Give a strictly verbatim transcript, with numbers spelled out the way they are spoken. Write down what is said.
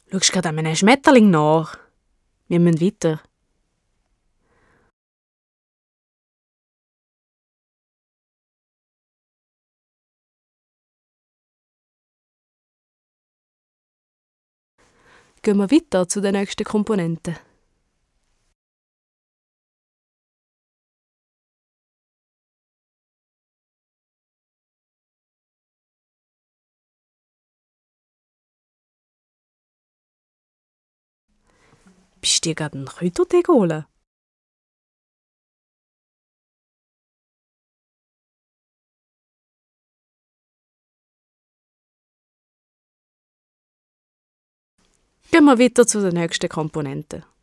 Schaust gerade an einem Schmetterling nach? Wir müssen weiter. Gehen wir weiter zu der nächsten Komponente. Bist du dir gerade einen Kräutertee geholt? Gehen wir weiter zu der nächsten Komponente.